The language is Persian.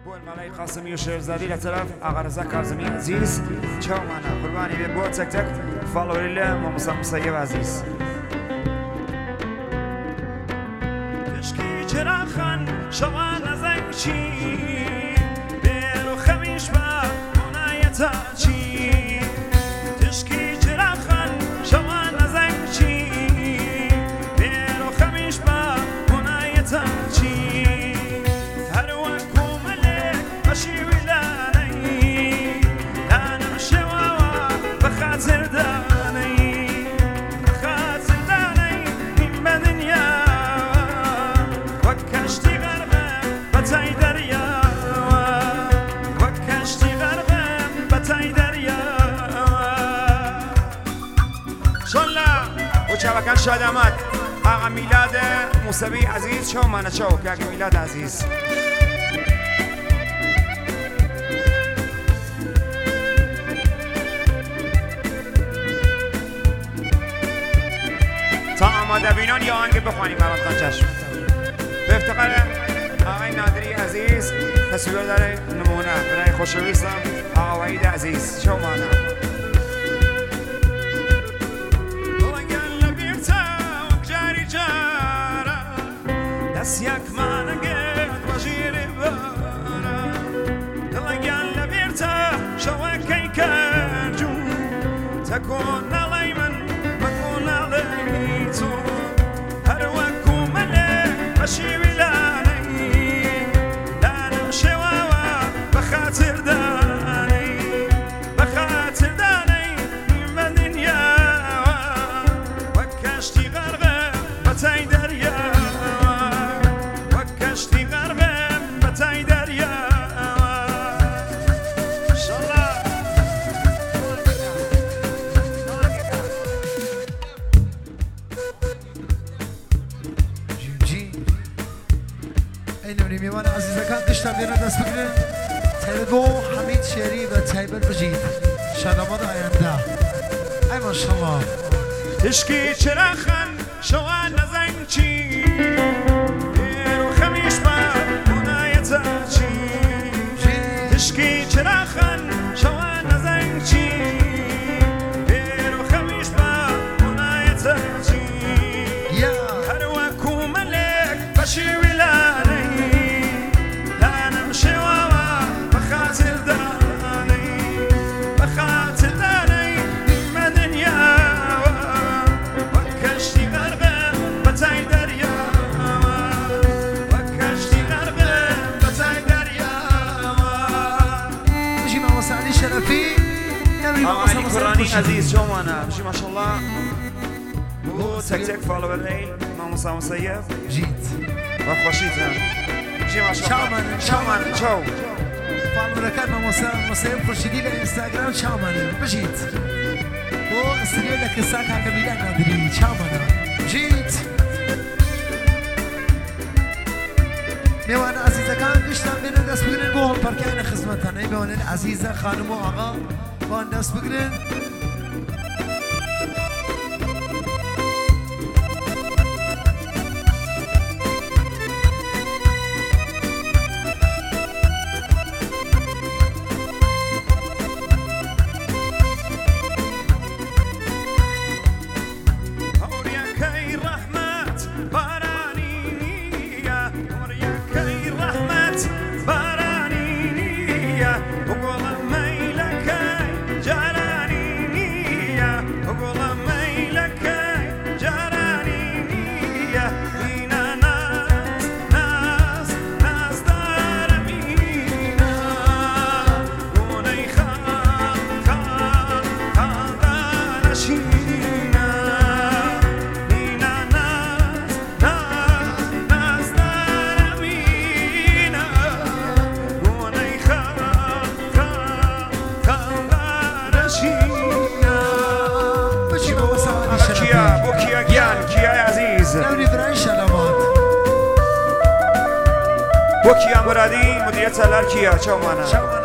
بو الملای قاسمی و شیرزادی لطرف آقا رضا کاظمی عزیز چاو مانا قربانی بی بو تک تک فالوری له ماموسا مسیب عزیز تشکی چراغان شوان نزنچی بیرو خمیش با منایتا چی تشکی چراغان شوان نزنچی بیرو خمیش با منایتا چی هر وقت ملک باشی ولانی لانم شوا بخاطر دانی بخاطر دانی این بدنیا وكشتي غربة بتاي دريا وكشتي غربة بتاي دريا شلا وشبكان شادمات آقا میلاد موسوی عزیز شو مانا شو که آقا میلاد عزیز تا آماده بینان یا آهنگ بخوانیم براتان چشم به افتقار آقای نادری عزیز تصویر داره نمونه برای خوشویستم آقا وحید عزیز شو مانا دستیک مانگه وزیر بارا دلگان لبیرتا شو کی کجون تکون علی من مکون علی تو هر وقت ملک باشی ولانی لانم شوا بخاطر دانی بخاطر دانی من دنیا وکشتی غرقه بتای دریا وكشتي غربة بتاي دريا شالله جي اینم میوان عزیزکان داشتم بیرون دست بگیرن تلگو حمید شری و تایبر بجید شادمان آینده ای ماشاءالله تشکی چراغان شوان نزنچی تشکی چراغان شوان نزنچی بیرو خمیش با منایت چی هر وقت ملک باشی ولانی لانم شوا بخاطر دانی بخاطر دانی من دنیا وکشتی غربه بتای دریا وکشتی غربه بتای دریا سعدی شرفی آقا علی قرآنی عزیز شو مانا بشی ماشاءالله بو تک تک فالوور ای ماموسا مسیب جیت و خوشیتم بشی ماشاءالله شامان چو فالوور کن ماموسا مسیب خورشیدی ل اینستاگرام شامانه بجیت و استریو لکسا که میلاد نداری شامانه جیت میوان عزیزکان گشتم بیرون دست بگیرن بو هم پرکین خدمتان ای میوان عزیز خانم و آقا بان دست بگیرن بو کیا مرادی مدیریت سالار کیا چاو مانا